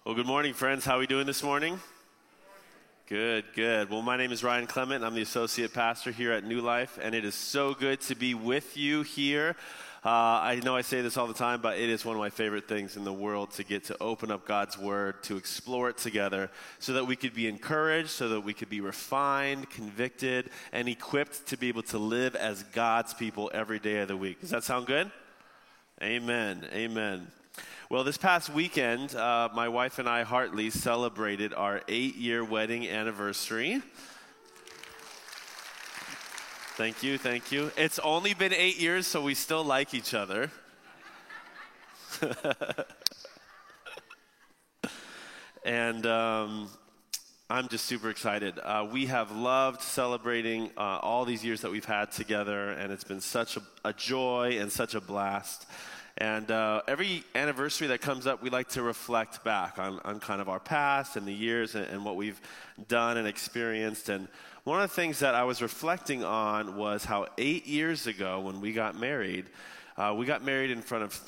Well, good morning, friends. How are we doing this morning? Good, good. Well, my name is Ryan Clement. I'm the associate pastor here at New Life, and it is so good to be with you here. I know I say this all the time, but it is one of my favorite things in the world to get to open up God's Word, to explore it together so that we could be encouraged, so that we could be refined, convicted, and equipped to be able to live as God's people every day of the week. Does that sound good? Amen, amen. Well, this past weekend, my wife and I, Hartley, celebrated our 8-year wedding anniversary. Thank you, thank you. It's only been 8 years, so we still like each other. And I'm just super excited. We have loved celebrating all these years that we've had together, and it's been such a joy and such a blast. And every anniversary that comes up, we like to reflect back on kind of our past and the years and what we've done and experienced. And one of the things that I was reflecting on was how 8 years ago when we got married in front of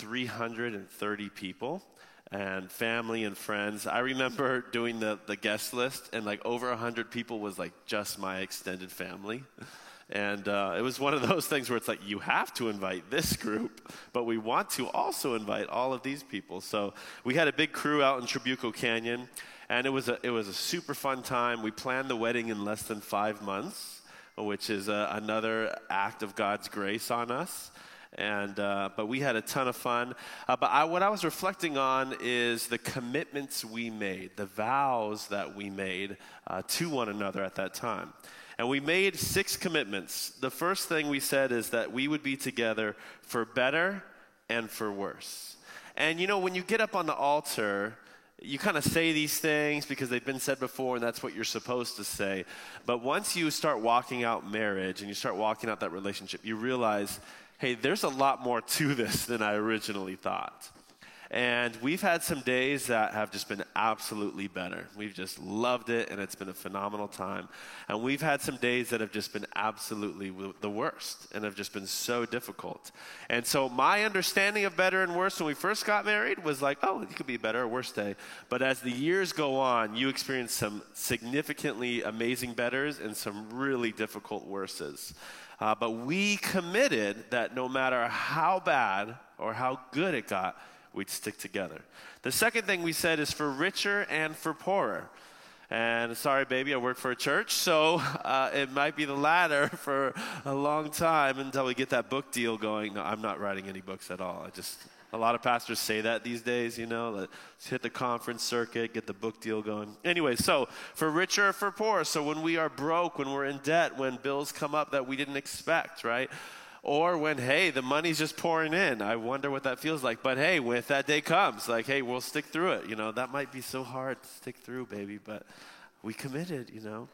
330 people and family and friends. I remember doing the guest list, and like over 100 people was like just my extended family. And it was one of those things where it's like, you have to invite this group, but we want to also invite all of these people. So we had a big crew out in Trabuco Canyon, and it was a super fun time. We planned the wedding in less than 5 months, which is another act of God's grace on us. And but we had a ton of fun. What I was reflecting on is the commitments we made, the vows that we made to one another at that time. And we made 6 commitments. The first thing we said is that we would be together for better and for worse. And you know, when you get up on the altar, you kind of say these things because they've been said before and that's what you're supposed to say. But once you start walking out marriage and you start walking out that relationship, you realize, hey, there's a lot more to this than I originally thought. And we've had some days that have just been absolutely better. We've just loved it, and it's been a phenomenal time. And we've had some days that have just been absolutely the worst and have just been so difficult. And so my understanding of better and worse when we first got married was like, oh, it could be a better or worse day. But as the years go on, you experience some significantly amazing betters and some really difficult worses. But we committed that no matter how bad or how good it got, we'd stick together. The second thing we said is for richer and for poorer. And sorry, baby, I work for a church, so it might be the latter for a long time until we get that book deal going. No, I'm not writing any books at all. A lot of pastors say that these days, you know, let's hit the conference circuit, get the book deal going. Anyway, so for richer or for poorer. So when we are broke, when we're in debt, when bills come up that we didn't expect, right? Or when, hey, the money's just pouring in. I wonder what that feels like. But hey, if that day comes, like, hey, we'll stick through it. You know, that might be so hard to stick through, baby, but we committed, you know.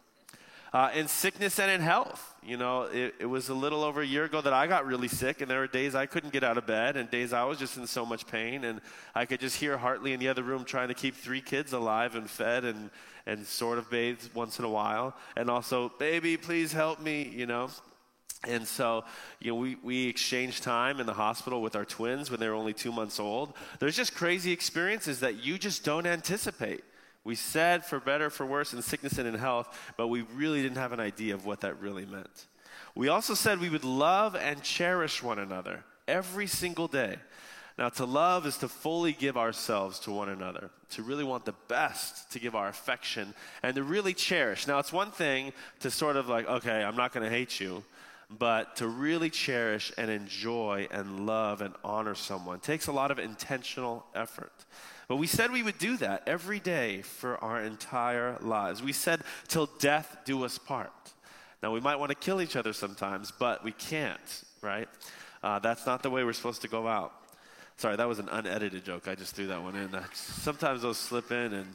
In sickness and in health, you know, it was a little over a year ago that I got really sick, and there were days I couldn't get out of bed, and days I was just in so much pain, and I could just hear Hartley in the other room trying to keep 3 kids alive and fed and sort of bathed once in a while, and also, baby, please help me, you know. And so, you know, we exchanged time in the hospital with our twins when they were only 2 months old. There's just crazy experiences that you just don't anticipate. We said for better, for worse, in sickness and in health, but we really didn't have an idea of what that really meant. We also said we would love and cherish one another every single day. Now, to love is to fully give ourselves to one another, to really want the best, to give our affection, and to really cherish. Now, it's one thing to sort of like, okay, I'm not going to hate you, but to really cherish and enjoy and love and honor someone takes a lot of intentional effort. But we said we would do that every day for our entire lives. We said, till death do us part. Now, we might want to kill each other sometimes, but we can't, right? That's not the way we're supposed to go out. Sorry, that was an unedited joke. I just threw that one in. Sometimes those slip in, and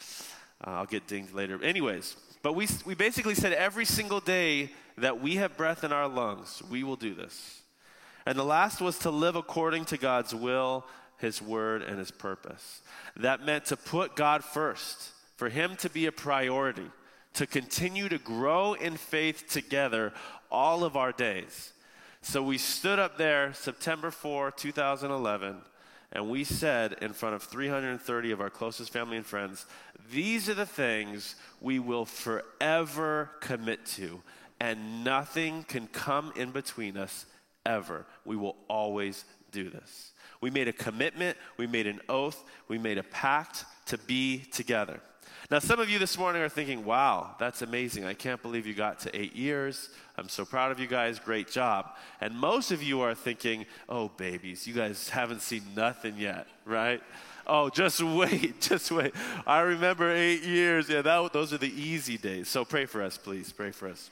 I'll get dinged later. Anyways, but we basically said every single day that we have breath in our lungs, we will do this. And the last was to live according to God's will, His word, and His purpose. That meant to put God first, for Him to be a priority, to continue to grow in faith together all of our days. So we stood up there September 4, 2011, And we said in front of 330 of our closest family and friends, these are the things we will forever commit to, and nothing can come in between us ever. We will always do this. We made a commitment, we made an oath, we made a pact to be together. Now, some of you this morning are thinking, wow, that's amazing. I can't believe you got to 8 years. I'm so proud of you guys. Great job. And most of you are thinking, oh, babies, you guys haven't seen nothing yet, right? Oh, just wait, just wait. I remember 8 years. Yeah, those are the easy days. So pray for us, please. Pray for us.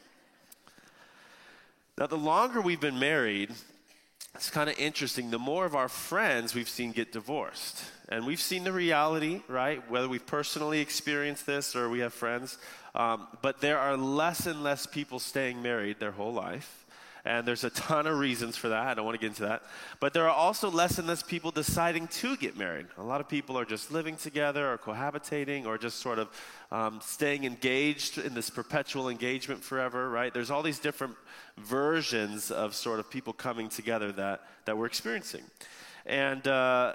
Now, the longer we've been married, it's kind of interesting. The more of our friends we've seen get divorced. And we've seen the reality, right? Whether we've personally experienced this or we have friends. But there are less and less people staying married their whole life. And there's a ton of reasons for that. I don't want to get into that. But there are also less and less people deciding to get married. A lot of people are just living together or cohabitating or just sort of staying engaged in this perpetual engagement forever, right? There's all these different versions of sort of people coming together that we're experiencing. And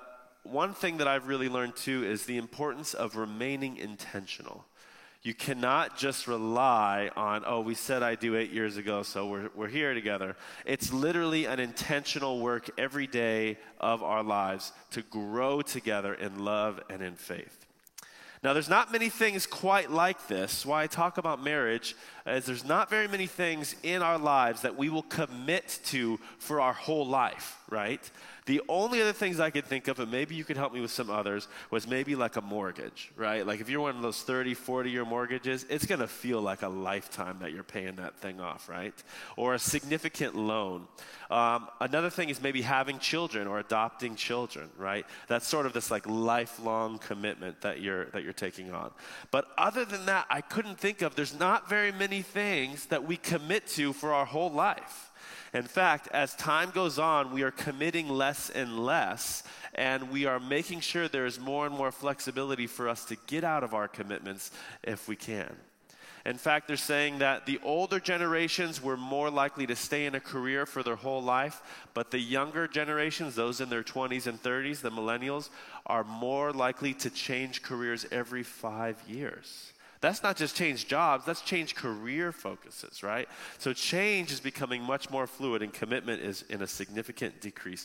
one thing that I've really learned too is the importance of remaining intentional. You cannot just rely on, oh, we said I do 8 years ago, so we're here together. It's literally an intentional work every day of our lives to grow together in love and in faith. Now, there's not many things quite like this. Why I talk about marriage is there's not very many things in our lives that we will commit to for our whole life, right? The only other things I could think of, and maybe you could help me with some others, was maybe like a mortgage, right? Like if you're one of those 30, 40-year mortgages, it's going to feel like a lifetime that you're paying that thing off, right? Or a significant loan. Another thing is maybe having children or adopting children, right? That's sort of this like lifelong commitment that you're taking on. But other than that, I couldn't think of, there's not very many things that we commit to for our whole life. In fact, as time goes on, we are committing less and less, and we are making sure there is more and more flexibility for us to get out of our commitments if we can. In fact, they're saying that the older generations were more likely to stay in a career for their whole life, but the younger generations, those in their 20s and 30s, the millennials, are more likely to change careers every 5 years. That's not just change jobs, that's change career focuses, right? So change is becoming much more fluid and commitment is in a significant decrease.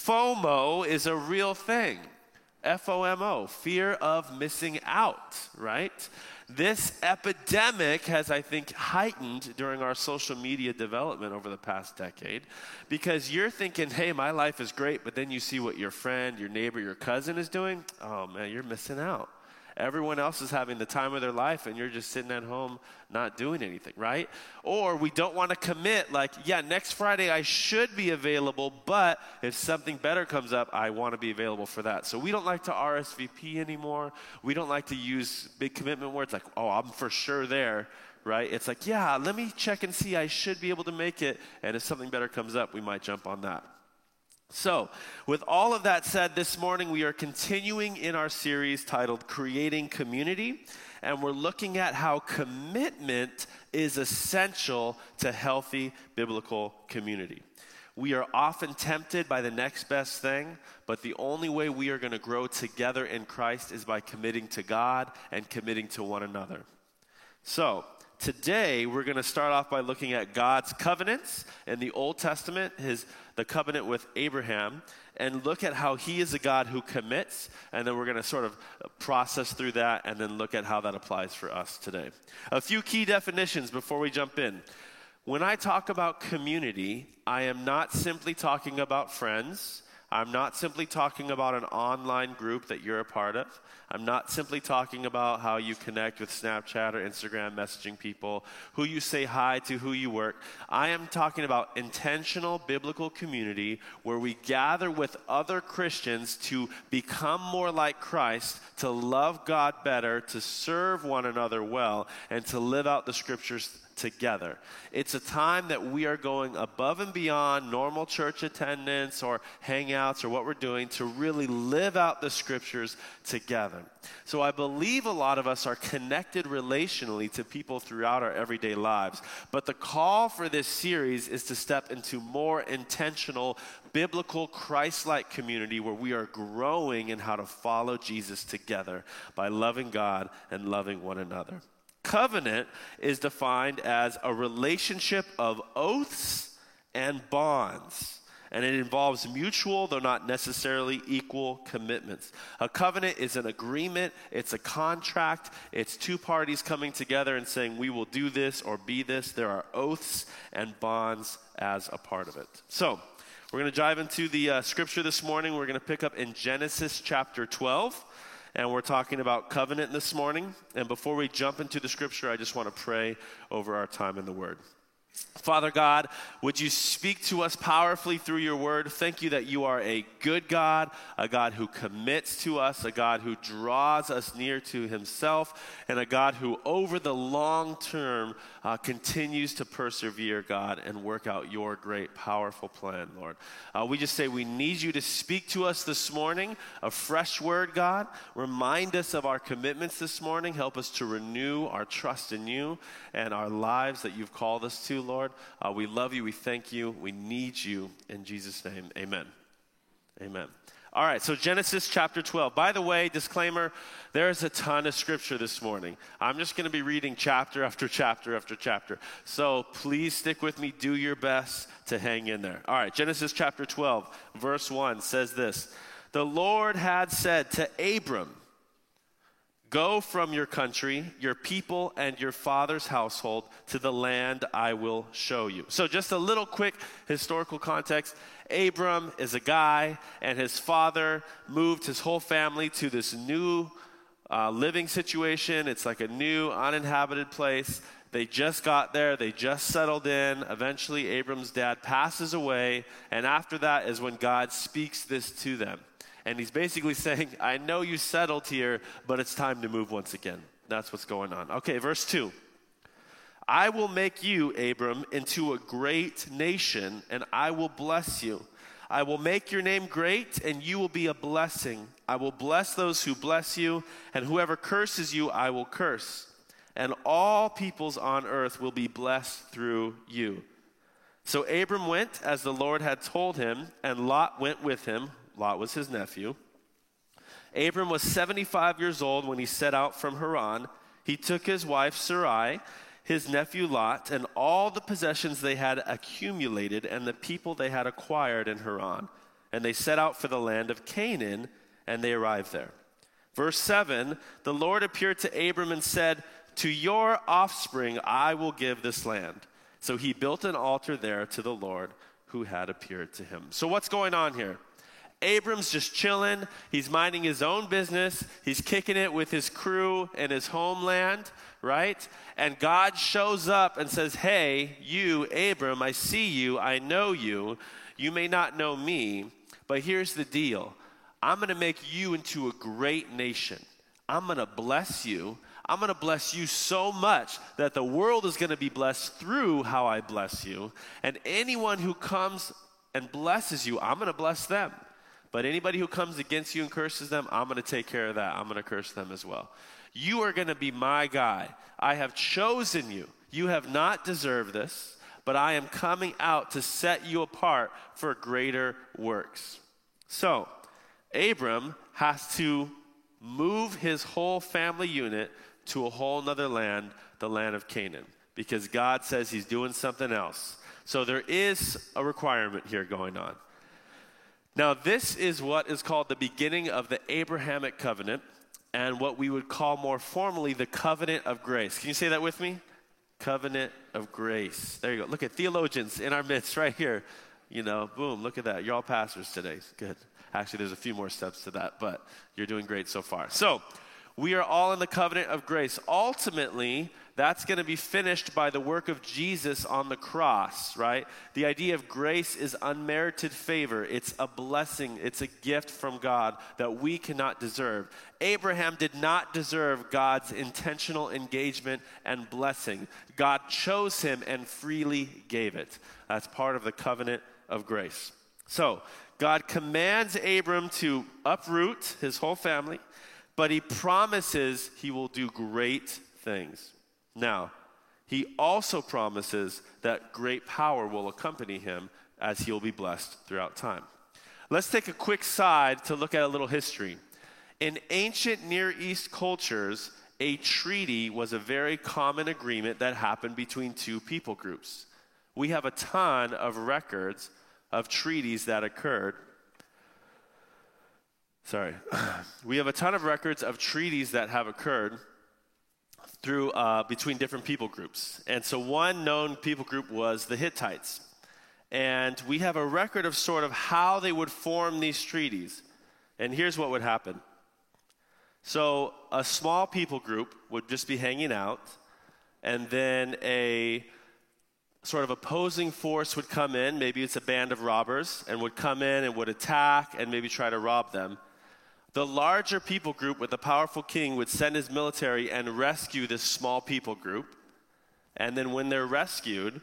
FOMO is a real thing. FOMO, fear of missing out, right? This epidemic has, I think, heightened during our social media development over the past decade because you're thinking, hey, my life is great, but then you see what your friend, your neighbor, your cousin is doing. Oh, man, you're missing out. Everyone else is having the time of their life and you're just sitting at home not doing anything, right? Or we don't want to commit like, yeah, next Friday I should be available, but if something better comes up, I want to be available for that. So we don't like to RSVP anymore. We don't like to use big commitment words like, oh, I'm for sure there, right? It's like, yeah, let me check and see. I should be able to make it. And if something better comes up, we might jump on that. So, with all of that said, this morning we are continuing in our series titled Creating Community, and we're looking at how commitment is essential to healthy biblical community. We are often tempted by the next best thing, but the only way we are going to grow together in Christ is by committing to God and committing to one another. So, today, we're going to start off by looking at God's covenants in the Old Testament, the covenant with Abraham, and look at how he is a God who commits, and then we're going to sort of process through that and then look at how that applies for us today. A few key definitions before we jump in. When I talk about community, I am not simply talking about friends. I'm not simply talking about an online group that you're a part of. I'm not simply talking about how you connect with Snapchat or Instagram messaging people, who you say hi to, who you work. I am talking about intentional biblical community where we gather with other Christians to become more like Christ, to love God better, to serve one another well, and to live out the scriptures together. It's a time that we are going above and beyond normal church attendance or hangouts or what we're doing to really live out the scriptures together. So I believe a lot of us are connected relationally to people throughout our everyday lives. But the call for this series is to step into more intentional, biblical, Christ-like community where we are growing in how to follow Jesus together by loving God and loving one another. Covenant is defined as a relationship of oaths and bonds, and it involves mutual, though not necessarily equal, commitments. A covenant is an agreement, it's a contract, it's two parties coming together and saying, we will do this or be this. There are oaths and bonds as a part of it. So, we're going to dive into the scripture this morning. We're going to pick up in Genesis chapter 12. And we're talking about covenant this morning. And before we jump into the scripture, I just want to pray over our time in the Word. Father God, would you speak to us powerfully through your word? Thank you that you are a good God, a God who commits to us, a God who draws us near to himself, and a God who over the long term continues to persevere, God, and work out your great, powerful plan, Lord. We just say we need you to speak to us this morning, a fresh word, God. Remind us of our commitments this morning. Help us to renew our trust in you and our lives that you've called us to, Lord. We love you. We thank you. We need you. In Jesus' name, amen. Amen. All right, so Genesis chapter 12. By the way, disclaimer, there's a ton of scripture this morning. I'm just going to be reading chapter after chapter after chapter. So please stick with me. Do your best to hang in there. All right, Genesis chapter 12, verse 1 says this. The Lord had said to Abram, go from your country, your people, and your father's household to the land I will show you. So just a little quick historical context. Abram is a guy, and his father moved his whole family to this new living situation. It's like a new uninhabited place. They just got there. They just settled in. Eventually, Abram's dad passes away, and after that is when God speaks this to them. And he's basically saying, I know you settled here, but it's time to move once again. That's what's going on. Okay, verse 2. I will make you, Abram, into a great nation, and I will bless you. I will make your name great, and you will be a blessing. I will bless those who bless you, and whoever curses you, I will curse. And all peoples on earth will be blessed through you. So Abram went as the Lord had told him, and Lot went with him. Lot was his nephew. Abram was 75 years old when he set out from Haran. He took his wife Sarai, his nephew Lot, and all the possessions they had accumulated and the people they had acquired in Haran. And they set out for the land of Canaan, and they arrived there. Verse 7, the Lord appeared to Abram and said, to your offspring I will give this land. So he built an altar there to the Lord who had appeared to him. So what's going on here? Abram's just chilling. He's minding his own business. He's kicking it with his crew and his homeland, right? And God shows up and says, hey, you, Abram, I see you. I know you. You may not know me, but here's the deal. I'm going to make you into a great nation. I'm going to bless you. I'm going to bless you so much that the world is going to be blessed through how I bless you. And anyone who comes and blesses you, I'm going to bless them. But anybody who comes against you and curses them, I'm going to take care of that. I'm going to curse them as well. You are going to be my guy. I have chosen you. You have not deserved this, but I am coming out to set you apart for greater works. So, Abram has to move his whole family unit to a whole nother land, the land of Canaan, because God says he's doing something else. So there is a requirement here going on. Now, this is what is called the beginning of the Abrahamic covenant and what we would call more formally the covenant of grace. Can you say that with me? Covenant of grace. There you go. Look at theologians in our midst right here. You know, boom, look at that. You're all pastors today. Good. Actually, there's a few more steps to that, but you're doing great so far. So, We are all in the covenant of grace. Ultimately, that's going to be finished by the work of Jesus on the cross, right? The idea of grace is unmerited favor. It's a blessing. It's a gift from God that we cannot deserve. Abraham did not deserve God's intentional engagement and blessing. God chose him and freely gave it. That's part of the covenant of grace. So, God commands Abram to uproot his whole family, but he promises he will do great things. Now, he also promises that great power will accompany him as he'll be blessed throughout time. Let's take a quick side to look at a little history. In ancient Near East cultures, a treaty was a very common agreement that happened between two people groups. We have a ton of records of treaties that occurred. We have a ton of records of treaties that have occurred through between different people groups. And so one known people group was the Hittites. And we have a record of sort of how they would form these treaties. And here's what would happen. So a small people group would just be hanging out, and then a sort of opposing force would come in. Maybe it's a band of robbers, and would come in and would attack and maybe try to rob them. The larger people group with a powerful king would send his military and rescue this small people group. And then when they're rescued,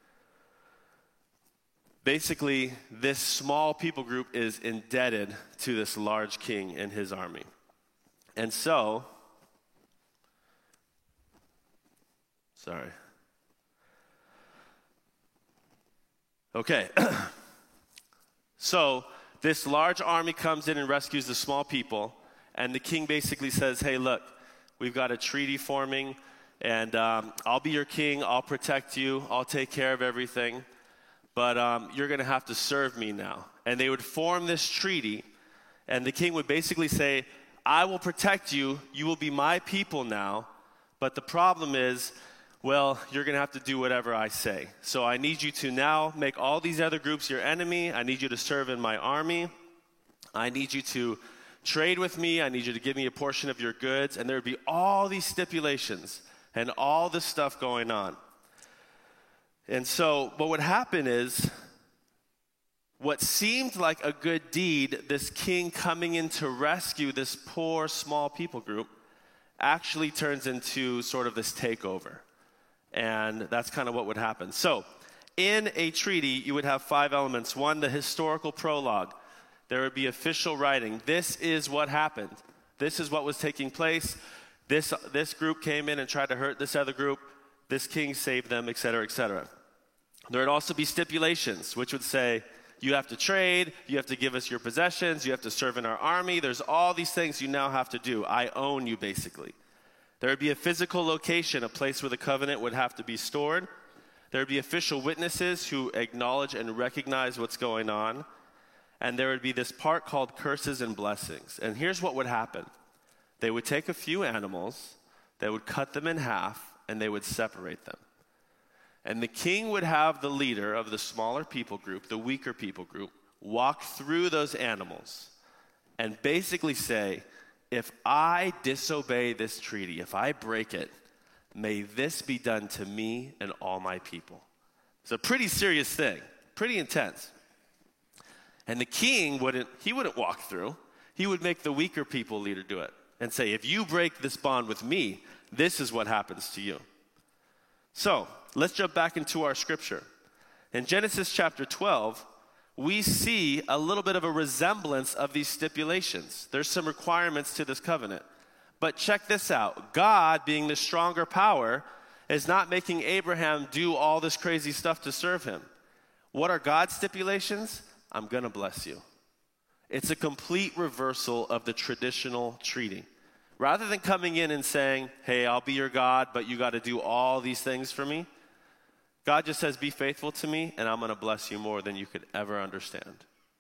basically this small people group is indebted to this large king and his army. And so, So this large army comes in and rescues the small people, and the king basically says, hey, look, we've got a treaty forming, and I'll be your king, I'll protect you, I'll take care of everything, but you're going to have to serve me now. And they would form this treaty, and the king would basically say, I will protect you, you will be my people now, but the problem is, well, you're going to have to do whatever I say. So I need you to now make all these other groups your enemy. I need you to serve in my army. I need you to trade with me. I need you to give me a portion of your goods. And there would be all these stipulations and all this stuff going on. And so what would happen is, what seemed like a good deed, this king coming in to rescue this poor small people group, actually turns into sort of this takeover. And that's kind of what would happen. So, in a treaty, you would have 5 elements. 1, the historical prologue. There would be official writing. This is what happened. This is what was taking place. This group came in and tried to hurt this other group. This king saved them, etc., etc. There would also be stipulations, which would say, you have to trade, you have to give us your possessions, you have to serve in our army. There's all these things you now have to do. I own you, basically. There would be a physical location, a place where the covenant would have to be stored. There would be official witnesses who acknowledge and recognize what's going on. And there would be this part called curses and blessings. And here's what would happen. They would take a few animals, they would cut them in half, and they would separate them. And the king would have the leader of the smaller people group, the weaker people group, walk through those animals and basically say, if I disobey this treaty, if I break it, may this be done to me and all my people. It's a pretty serious thing, pretty intense. And the king wouldn't walk through. He would make the weaker people leader do it and say, if you break this bond with me, this is what happens to you. So, let's jump back into our scripture. In Genesis chapter 12, we see a little bit of a resemblance of these stipulations. There's some requirements to this covenant. But check this out. God, being the stronger power, is not making Abraham do all this crazy stuff to serve him. What are God's stipulations? I'm going to bless you. It's a complete reversal of the traditional treaty. Rather than coming in and saying, hey, I'll be your God, but you got to do all these things for me, God just says, be faithful to me, and I'm going to bless you more than you could ever understand,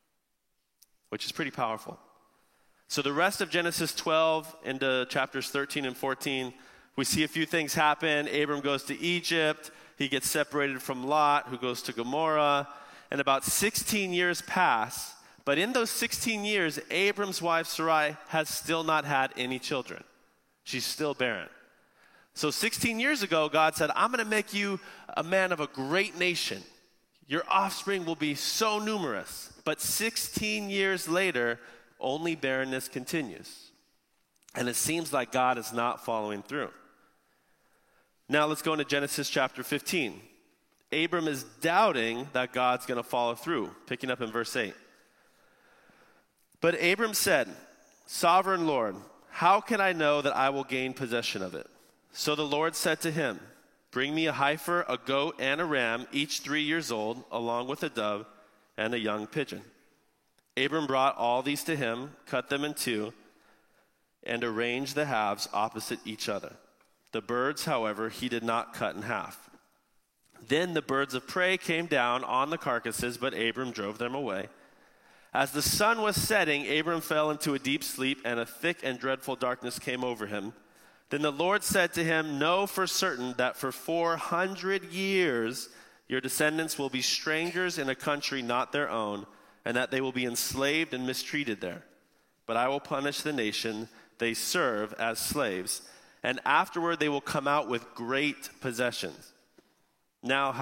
which is pretty powerful. So the rest of Genesis 12 into chapters 13 and 14, we see a few things happen. Abram goes to Egypt. He gets separated from Lot, who goes to Gomorrah. And about 16 years pass. But in those 16 years, Abram's wife Sarai has still not had any children. She's still barren. So 16 years ago, God said, I'm going to make you a man of a great nation. Your offspring will be so numerous. But 16 years later, only barrenness continues. And it seems like God is not following through. Now let's go into Genesis chapter 15. Abram is doubting that God's going to follow through, picking up in verse 8. But Abram said, Sovereign Lord, how can I know that I will gain possession of it? So the Lord said to him, Bring me a heifer, a goat, and a ram, each 3 years old, along with a dove and a young pigeon. Abram brought all these to him, cut them in two, and arranged the halves opposite each other. The birds, however, he did not cut in half. Then the birds of prey came down on the carcasses, but Abram drove them away. As the sun was setting, Abram fell into a deep sleep, and a thick and dreadful darkness came over him. Then the Lord said to him, Know for certain that for 400 years your descendants will be strangers in a country not their own, and that they will be enslaved and mistreated there. But I will punish the nation they serve as slaves, and afterward they will come out with great possessions. Now,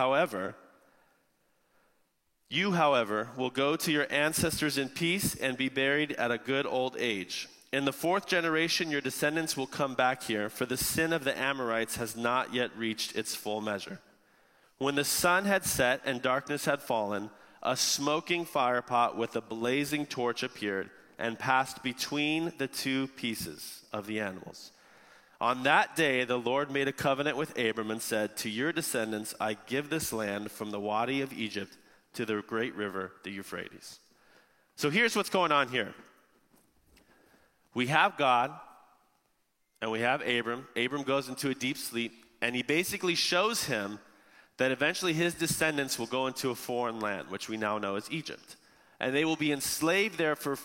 you, however, will go to your ancestors in peace and be buried at a good old age. In the 4th generation, your descendants will come back here, for the sin of the Amorites has not yet reached its full measure. When the sun had set and darkness had fallen, a smoking firepot with a blazing torch appeared and passed between the two pieces of the animals. On that day, the Lord made a covenant with Abram and said, To your descendants I give this land from the Wadi of Egypt to the great river, the Euphrates. So here's what's going on here. We have God, and we have Abram. Abram goes into a deep sleep, and he basically shows him that eventually his descendants will go into a foreign land, which we now know as Egypt. And they will be enslaved there for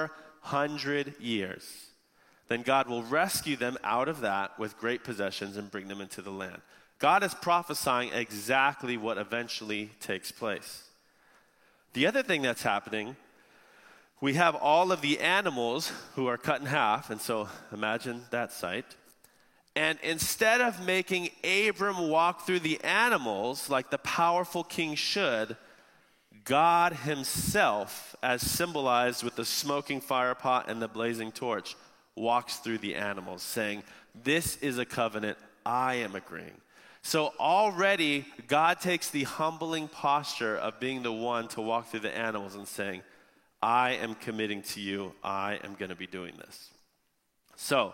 400 years. Then God will rescue them out of that with great possessions and bring them into the land. God is prophesying exactly what eventually takes place. The other thing that's happening, we have all of the animals who are cut in half, and so imagine that sight. And instead of making Abram walk through the animals like the powerful king should, God himself, as symbolized with the smoking firepot and the blazing torch, walks through the animals, saying, This is a covenant I am agreeing. So already, God takes the humbling posture of being the one to walk through the animals and saying, I am committing to you. I am going to be doing this. So,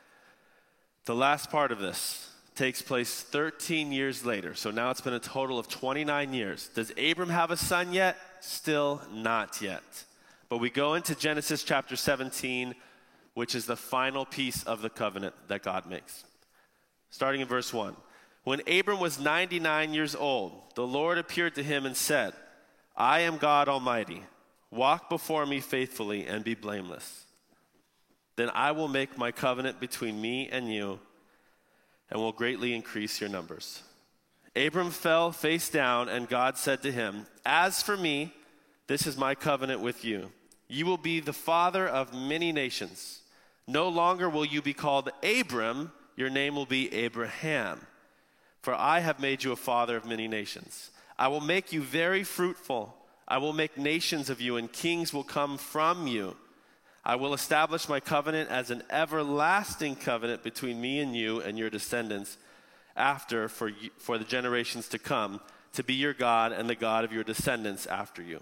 the last part of this takes place 13 years later. So now it's been a total of 29 years. Does Abram have a son yet? Still not yet. But we go into Genesis chapter 17, which is the final piece of the covenant that God makes. Starting in verse 1. When Abram was 99 years old, the Lord appeared to him and said, I am God Almighty. Walk before me faithfully and be blameless. Then I will make my covenant between me and you and will greatly increase your numbers. Abram fell face down, and God said to him, As for me, this is my covenant with you. You will be the father of many nations. No longer will you be called Abram, your name will be Abraham. For I have made you a father of many nations. I will make you very fruitful. I will make nations of you, and kings will come from you. I will establish my covenant as an everlasting covenant between me and you and your descendants after for the generations to come, to be your God and the God of your descendants after you.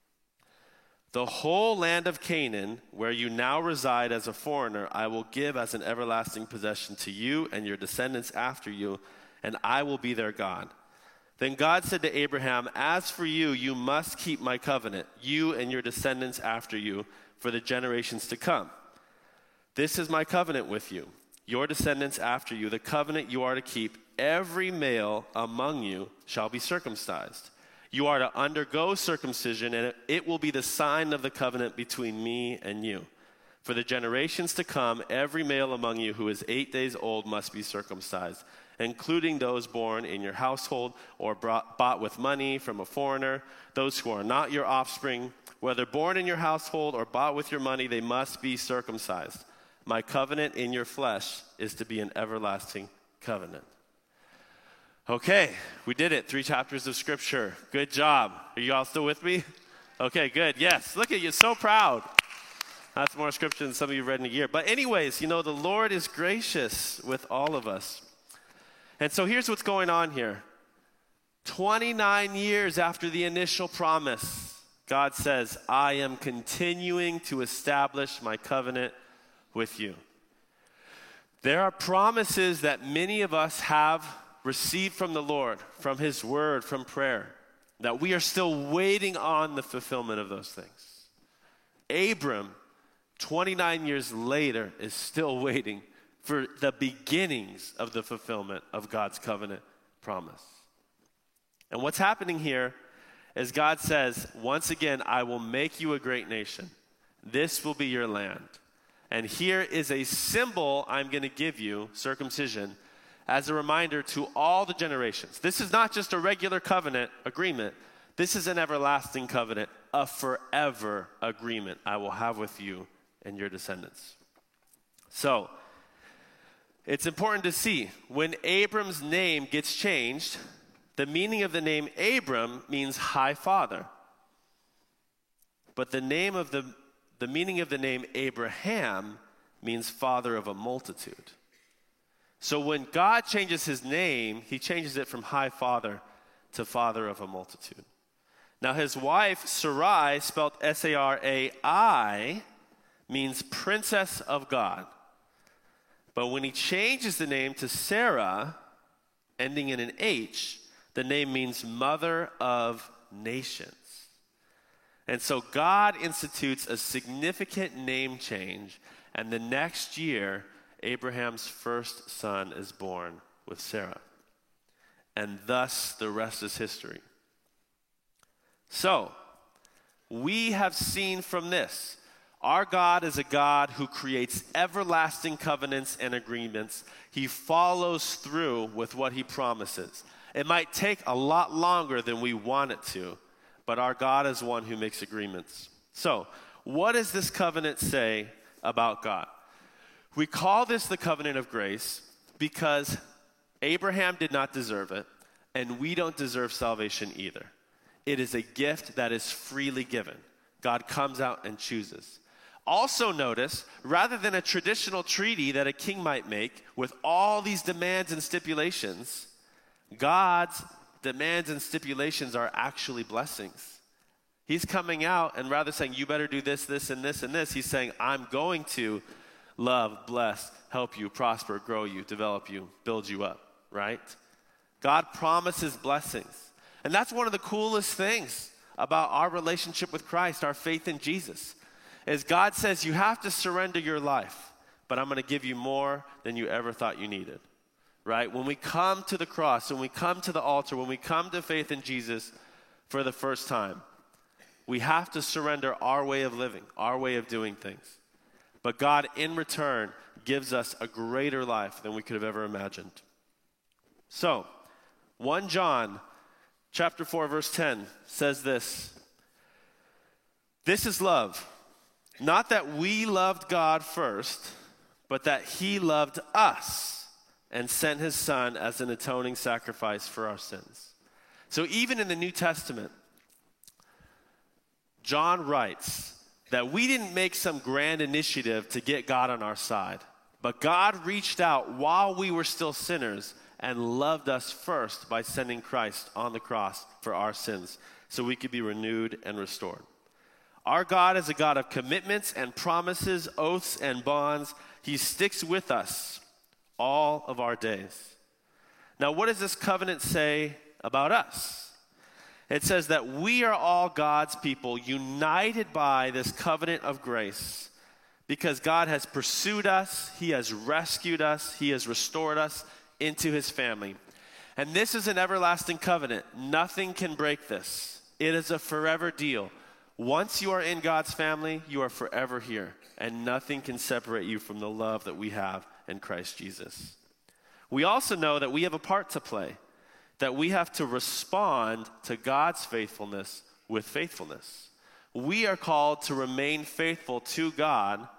The whole land of Canaan, where you now reside as a foreigner, I will give as an everlasting possession to you and your descendants after you, and I will be their God. Then God said to Abraham, As for you, you must keep my covenant, you and your descendants after you, for the generations to come. This is my covenant with you, your descendants after you, the covenant you are to keep. Every male among you shall be circumcised. You are to undergo circumcision, and it will be the sign of the covenant between me and you. For the generations to come, every male among you who is 8 days old must be circumcised, including those born in your household or bought with money from a foreigner, those who are not your offspring. Whether born in your household or bought with your money, they must be circumcised. My covenant in your flesh is to be an everlasting covenant. Okay, we did it. 3 chapters of Scripture. Good job. Are you all still with me? Okay, good. Yes, look at you, so proud. That's more Scripture than some of you read in a year. But anyways, the Lord is gracious with all of us. And so here's what's going on here. 29 years after the initial promise, God says, I am continuing to establish my covenant with you. There are promises that many of us have received from the Lord, from His Word, from prayer, that we are still waiting on the fulfillment of those things. Abram, 29 years later, is still waiting for the beginnings of the fulfillment of God's covenant promise. And what's happening here is God says, once again, I will make you a great nation. This will be your land. And here is a symbol I'm going to give you, circumcision, as a reminder to all the generations. This is not just a regular covenant agreement. This is an everlasting covenant, a forever agreement I will have with you and your descendants. So, it's important to see, when Abram's name gets changed, the meaning of the name Abram means high father. But the meaning of the name Abraham means father of a multitude. So when God changes his name, he changes it from high father to father of a multitude. Now his wife, Sarai, spelled Sarai, means princess of God. But when he changes the name to Sarah, ending in an H, the name means mother of nations. And so God institutes a significant name change, and the next year, Abraham's first son is born with Sarah. And thus, the rest is history. So, we have seen from this, our God is a God who creates everlasting covenants and agreements. He follows through with what he promises. It might take a lot longer than we want it to, but our God is one who makes agreements. So, what does this covenant say about God? We call this the covenant of grace because Abraham did not deserve it, and we don't deserve salvation either. It is a gift that is freely given. God comes out and chooses. Also notice, rather than a traditional treaty that a king might make with all these demands and stipulations, God's demands and stipulations are actually blessings. He's coming out, and rather saying, you better do this, this, and this, and this, he's saying, I'm going to love, bless, help you, prosper, grow you, develop you, build you up, right? God promises blessings. And that's one of the coolest things about our relationship with Christ, our faith in Jesus, is God says you have to surrender your life, but I'm going to give you more than you ever thought you needed, right? When we come to the cross, when we come to the altar, when we come to faith in Jesus for the first time, we have to surrender our way of living, our way of doing things. But God, in return, gives us a greater life than we could have ever imagined. So, 1 John chapter 4, verse 10 says this. This is love. Not that we loved God first, but that he loved us and sent his son as an atoning sacrifice for our sins. So even in the New Testament, John writes that we didn't make some grand initiative to get God on our side, but God reached out while we were still sinners and loved us first by sending Christ on the cross for our sins so we could be renewed and restored. Our God is a God of commitments and promises, oaths and bonds. He sticks with us all of our days. Now, what does this covenant say about us? It says that we are all God's people, united by this covenant of grace, because God has pursued us, he has rescued us, he has restored us into his family. And this is an everlasting covenant. Nothing can break this. It is a forever deal. Once you are in God's family, you are forever here, and nothing can separate you from the love that we have in Christ Jesus. We also know that we have a part to play, that we have to respond to God's faithfulness with faithfulness. We are called to remain faithful to God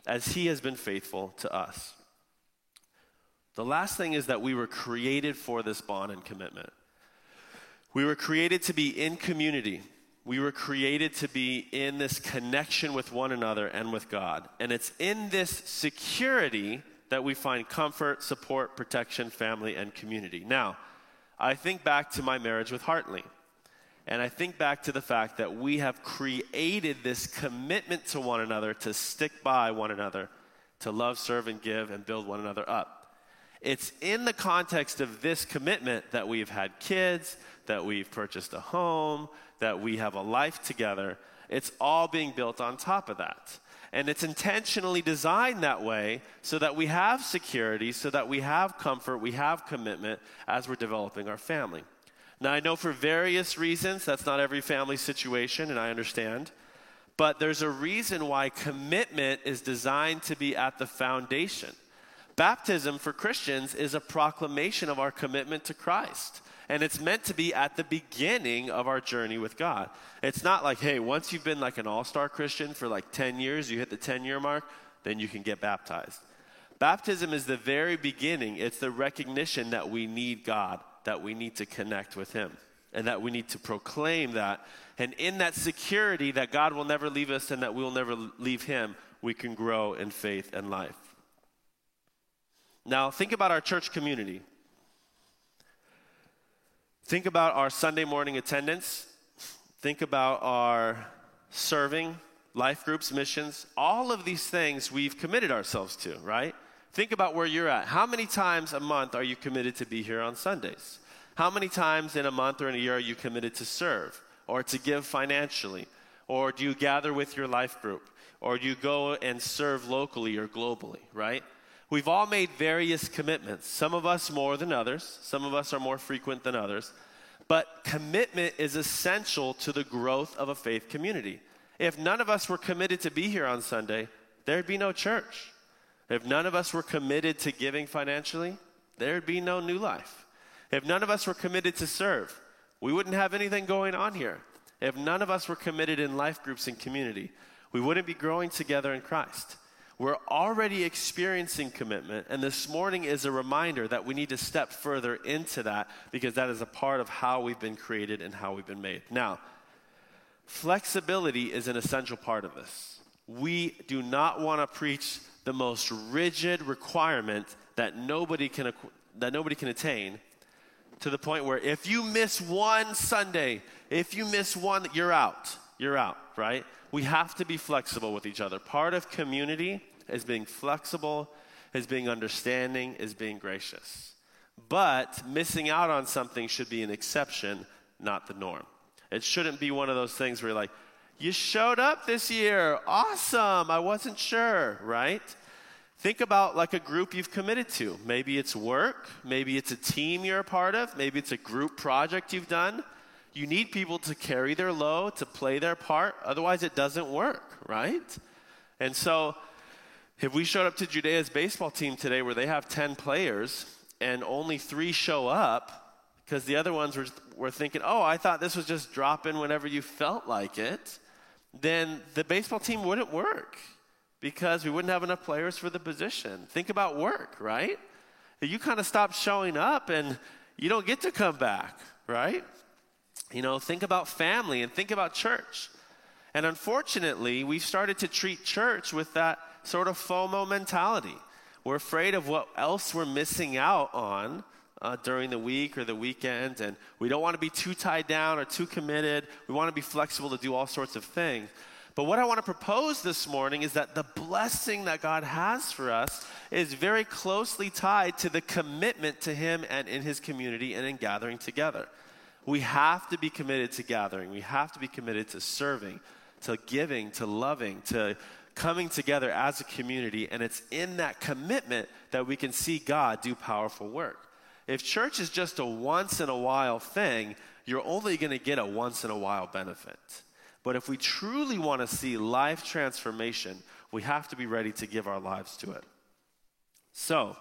as he has been faithful to us. The last thing is that we were created for this bond and commitment. We were created to be in community. We were created to be in this connection with one another and with God. And it's in this security that we find comfort, support, protection, family, and community. Now, I think back to my marriage with Hartley. And I think back to the fact that we have created this commitment to one another, to stick by one another, to love, serve, and give, and build one another up. It's in the context of this commitment that we've had kids, that we've purchased a home, that we have a life together. It's all being built on top of that. And it's intentionally designed that way so that we have security, so that we have comfort, we have commitment as we're developing our family. Now, I know for various reasons that's not every family situation, and I understand. But there's a reason why commitment is designed to be at the foundation. Baptism for Christians is a proclamation of our commitment to Christ. And it's meant to be at the beginning of our journey with God. It's not like, hey, once you've been like an all-star Christian for like 10 years, you hit the 10-year mark, then you can get baptized. Baptism is the very beginning. It's the recognition that we need God, that we need to connect with him, and that we need to proclaim that. And in that security that God will never leave us and that we will never leave him, we can grow in faith and life. Now, think about our church community. Think about our Sunday morning attendance. Think about our serving, life groups, missions. All of these things we've committed ourselves to, right? Think about where you're at. How many times a month are you committed to be here on Sundays? How many times in a month or in a year are you committed to serve or to give financially? Or do you gather with your life group? Or do you go and serve locally or globally, right? We've all made various commitments. Some of us more than others. Some of us are more frequent than others. But commitment is essential to the growth of a faith community. If none of us were committed to be here on Sunday, there'd be no church. If none of us were committed to giving financially, there'd be no New Life. If none of us were committed to serve, we wouldn't have anything going on here. If none of us were committed in life groups and community, we wouldn't be growing together in Christ. We're already experiencing commitment, and this morning is a reminder that we need to step further into that because that is a part of how we've been created and how we've been made. Now, flexibility is an essential part of this. We do not want to preach the most rigid requirement that nobody can attain, to the point where if you miss one Sunday, if you miss one, you're out, right? We have to be flexible with each other. Part of community is being flexible, is being understanding, is being gracious. But missing out on something should be an exception, not the norm. It shouldn't be one of those things where you're like, you showed up this year, awesome, I wasn't sure, right? Think about like a group you've committed to. Maybe it's work, maybe it's a team you're a part of, maybe it's a group project you've done. You need people to carry their load, to play their part. Otherwise, it doesn't work, right? And so if we showed up to Judea's baseball team today where they have 10 players and only 3 show up because the other ones were thinking, oh, I thought this was just drop in whenever you felt like it, then the baseball team wouldn't work because we wouldn't have enough players for the position. Think about work, right? You kind of stop showing up and you don't get to come back, right? You know, think about family and think about church. And unfortunately, we've started to treat church with that sort of FOMO mentality. We're afraid of what else we're missing out on during the week or the weekend, and we don't want to be too tied down or too committed. We want to be flexible to do all sorts of things. But what I want to propose this morning is that the blessing that God has for us is very closely tied to the commitment to Him and in His community and in gathering together. We have to be committed to gathering. We have to be committed to serving, to giving, to loving, to coming together as a community. And it's in that commitment that we can see God do powerful work. If church is just a once-in-a-while thing, you're only going to get a once-in-a-while benefit. But if we truly want to see life transformation, we have to be ready to give our lives to it. So,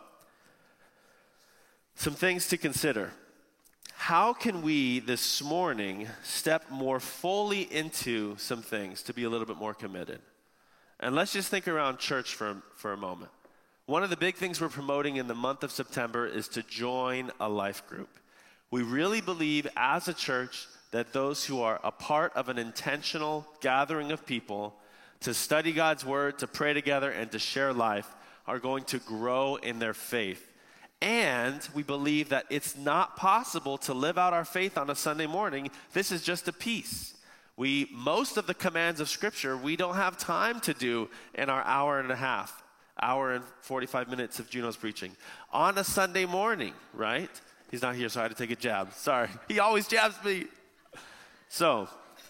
some things to consider. How can we this morning step more fully into some things to be a little bit more committed? And let's just think around church for a moment. One of the big things we're promoting in the month of September is to join a life group. We really believe as a church that those who are a part of an intentional gathering of people to study God's word, to pray together, and to share life are going to grow in their faith. And we believe that it's not possible to live out our faith on a Sunday morning. This is just a piece. Most of the commands of Scripture, we don't have time to do in our hour and 45 minutes of Juno's preaching on a Sunday morning, right? He's not here, so I had to take a jab. Sorry. He always jabs me. So,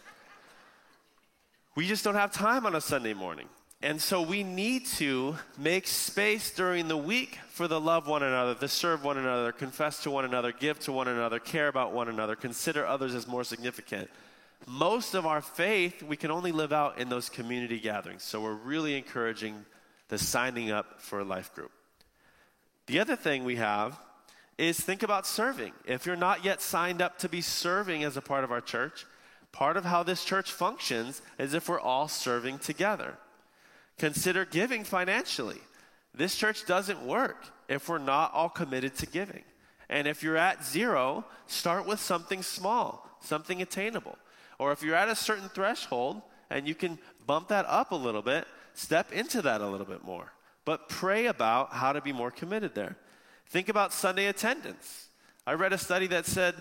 we just don't have time on a Sunday morning. And so we need to make space during the week for the love one another, to serve one another, confess to one another, give to one another, care about one another, consider others as more significant. Most of our faith, we can only live out in those community gatherings. So we're really encouraging the signing up for a life group. The other thing we have is think about serving. If you're not yet signed up to be serving as a part of our church, part of how this church functions is if we're all serving together. Consider giving financially. This church doesn't work if we're not all committed to giving. And if you're at zero, start with something small, something attainable. Or if you're at a certain threshold and you can bump that up a little bit, step into that a little bit more. But pray about how to be more committed there. Think about Sunday attendance. I read a study that said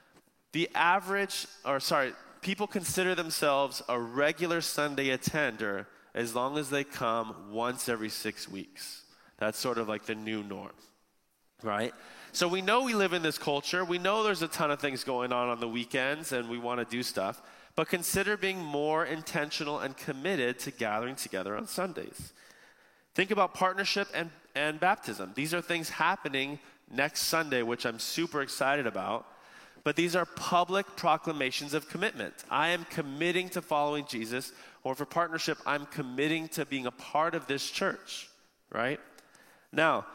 people consider themselves a regular Sunday attender as long as they come once every 6 weeks. That's sort of like the new norm, right? So we know we live in this culture. We know there's a ton of things going on the weekends, and we want to do stuff. But consider being more intentional and committed to gathering together on Sundays. Think about partnership and baptism. These are things happening next Sunday, which I'm super excited about. But these are public proclamations of commitment. I am committing to following Jesus. Or for partnership, I'm committing to being a part of this church, right? Now,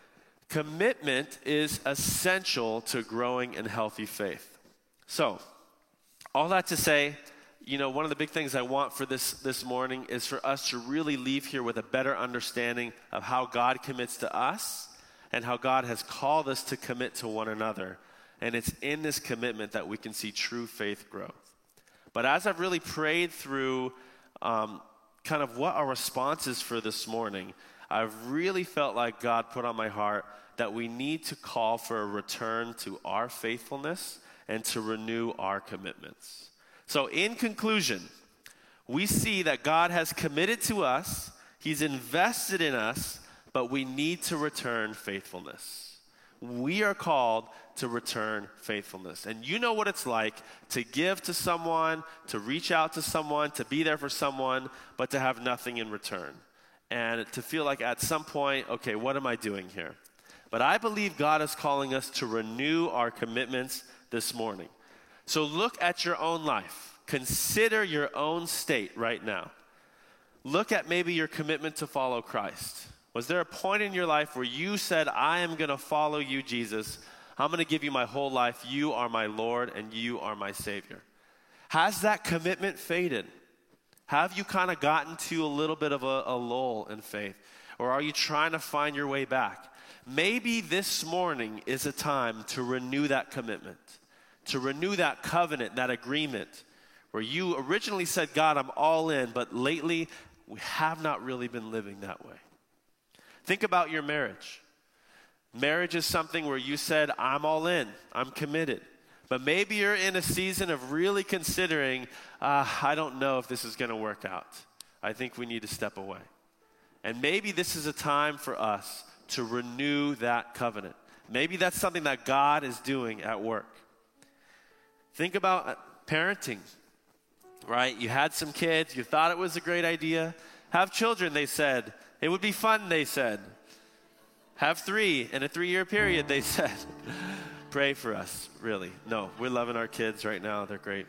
commitment is essential to growing in healthy faith. So, all that to say, one of the big things I want for this morning is for us to really leave here with a better understanding of how God commits to us and how God has called us to commit to one another. And it's in this commitment that we can see true faith growth. But as I've really prayed through kind of what our response is for this morning, I've really felt like God put on my heart that we need to call for a return to our faithfulness and to renew our commitments. So in conclusion, we see that God has committed to us, He's invested in us, but we need to return faithfulness. We are called to return faithfulness. And you know what it's like to give to someone, to reach out to someone, to be there for someone, but to have nothing in return. And to feel like at some point, okay, what am I doing here? But I believe God is calling us to renew our commitments this morning. So look at your own life. Consider your own state right now. Look at maybe your commitment to follow Christ. Was there a point in your life where you said, I am going to follow you, Jesus. I'm going to give you my whole life. You are my Lord and you are my Savior. Has that commitment faded? Have you kind of gotten to a little bit of a lull in faith? Or are you trying to find your way back? Maybe this morning is a time to renew that commitment, to renew that covenant, that agreement, where you originally said, God, I'm all in, but lately we have not really been living that way. Think about your marriage. Marriage is something where you said, I'm all in, I'm committed. But maybe you're in a season of really considering, I don't know if this is going to work out. I think we need to step away. And maybe this is a time for us to renew that covenant. Maybe that's something that God is doing at work. Think about parenting, right? You had some kids, you thought it was a great idea. Have children, they said. It would be fun, they said. Have 3 in a 3-year period, they said. Pray for us, really. No, we're loving our kids right now. They're great.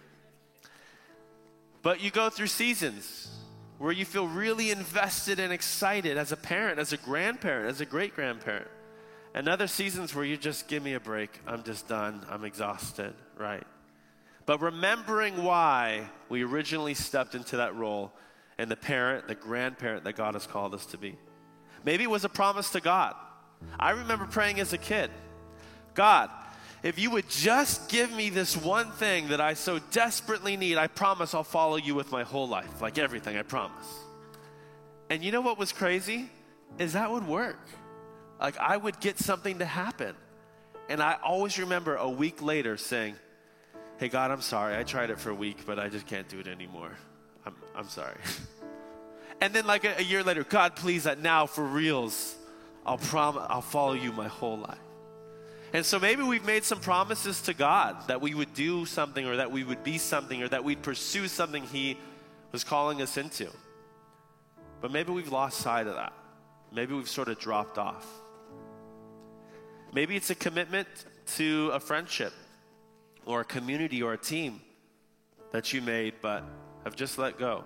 But you go through seasons where you feel really invested and excited as a parent, as a grandparent, as a great-grandparent. And other seasons where you just, give me a break. I'm just done. I'm exhausted, right? But remembering why we originally stepped into that role and the parent, the grandparent that God has called us to be. Maybe it was a promise to God. I remember praying as a kid, God, if you would just give me this one thing that I so desperately need, I promise I'll follow you with my whole life, like everything, I promise. And you know what was crazy? Is that would work. Like I would get something to happen. And I always remember a week later saying, hey God, I'm sorry, I tried it for a week, but I just can't do it anymore. I'm sorry. And then like a year later, God, please, now for reals, I'll follow you my whole life. And so maybe we've made some promises to God that we would do something or that we would be something or that we'd pursue something he was calling us into. But maybe we've lost sight of that. Maybe we've sort of dropped off. Maybe it's a commitment to a friendship or a community or a team that you made but have just let go.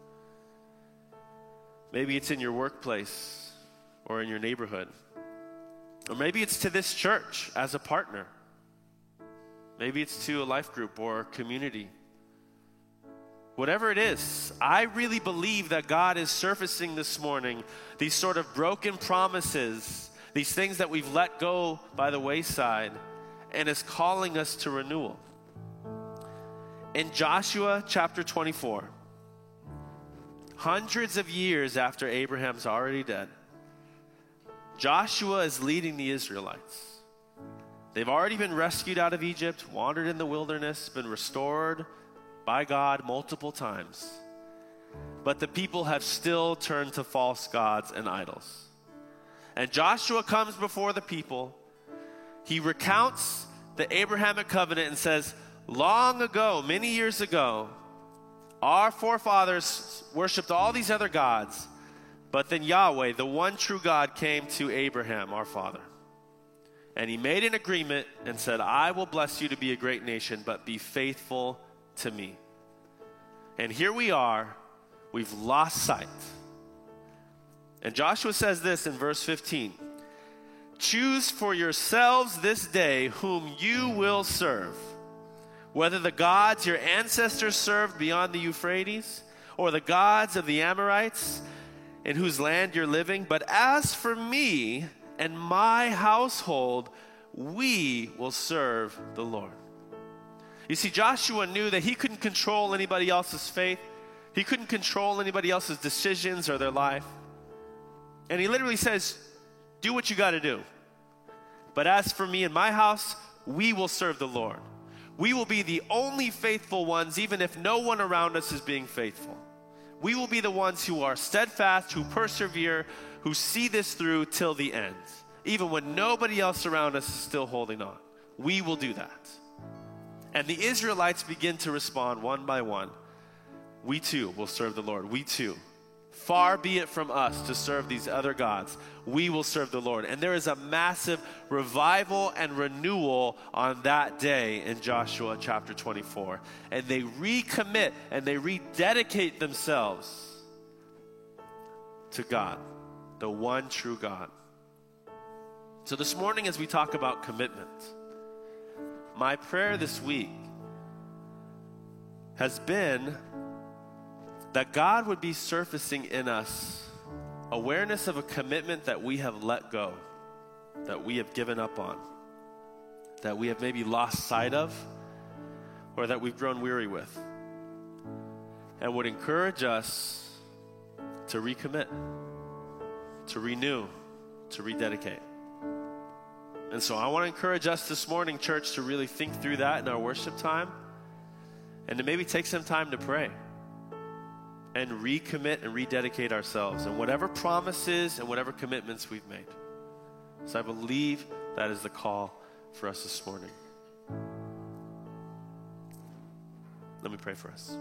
Maybe it's in your workplace or in your neighborhood. Or maybe it's to this church as a partner. Maybe it's to a life group or community. Whatever it is, I really believe that God is surfacing this morning these sort of broken promises, these things that we've let go by the wayside, and is calling us to renewal. In Joshua chapter 24, hundreds of years after Abraham's already dead, Joshua is leading the Israelites. They've already been rescued out of Egypt, wandered in the wilderness, been restored by God multiple times. But the people have still turned to false gods and idols. And Joshua comes before the people. He recounts the Abrahamic covenant and says, long ago, many years ago, our forefathers worshipped all these other gods. But then Yahweh, the one true God, came to Abraham, our father. And he made an agreement and said, I will bless you to be a great nation, but be faithful to me. And here we are, we've lost sight. And Joshua says this in verse 15. Choose for yourselves this day whom you will serve, whether the gods your ancestors served beyond the Euphrates, or the gods of the Amorites, in whose land you're living. But as for me and my household, we will serve the Lord. You see, Joshua knew that he couldn't control anybody else's faith. He couldn't control anybody else's decisions or their life. And he literally says, do what you got to do. But as for me and my house, we will serve the Lord. We will be the only faithful ones, even if no one around us is being faithful. We will be the ones who are steadfast, who persevere, who see this through till the end. Even when nobody else around us is still holding on. We will do that. And the Israelites begin to respond one by one. We too will serve the Lord. We too. Far be it from us to serve these other gods. We will serve the Lord. And there is a massive revival and renewal on that day in Joshua chapter 24. And they recommit and they rededicate themselves to God, the one true God. So this morning as we talk about commitment, my prayer this week has been that God would be surfacing in us awareness of a commitment that we have let go, that we have given up on, that we have maybe lost sight of, or that we've grown weary with, and would encourage us to recommit, to renew, to rededicate. And so I want to encourage us this morning, church, to really think through that in our worship time, and to maybe take some time to pray and recommit and rededicate ourselves and whatever promises and whatever commitments we've made. So I believe that is the call for us this morning. Let me pray for us.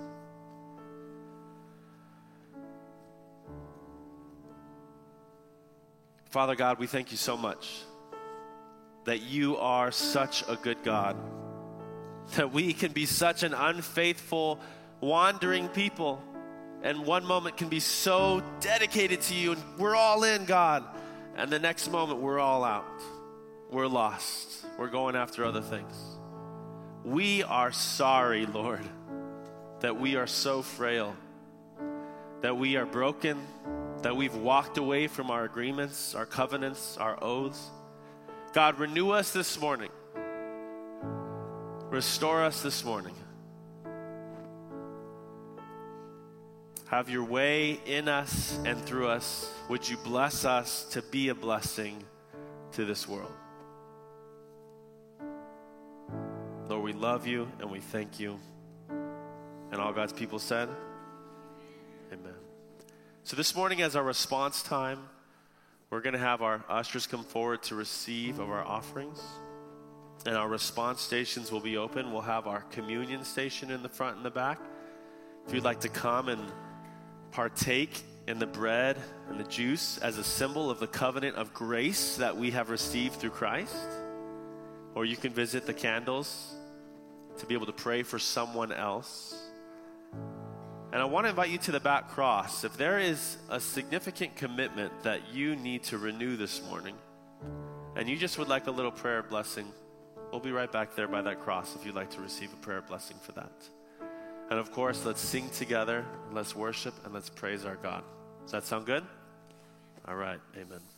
Father God, we thank you so much that you are such a good God, that we can be such an unfaithful, wandering people, and one moment can be so dedicated to you and we're all in, God, and the next moment we're all out. We're lost. We're going after other things. We are sorry, Lord, that we are so frail. that we are broken, that we've walked away from our agreements, our covenants, our oaths. God, renew us this morning. Restore us this morning. Have your way in us and through us. Would you bless us to be a blessing to this world? Lord, we love you and we thank you. And all God's people said, amen. So this morning as our response time, we're going to have our ushers come forward to receive of our offerings. And our response stations will be open. We'll have our communion station in the front and the back. If you'd like to come and partake in the bread and the juice as a symbol of the covenant of grace that we have received through Christ. Or you can visit the candles to be able to pray for someone else. And I want to invite you to the back cross. If there is a significant commitment that you need to renew this morning, and you just would like a little prayer blessing, we'll be right back there by that cross if you'd like to receive a prayer blessing for that. And of course, let's sing together, let's worship, and let's praise our God. Does that sound good? All right, amen.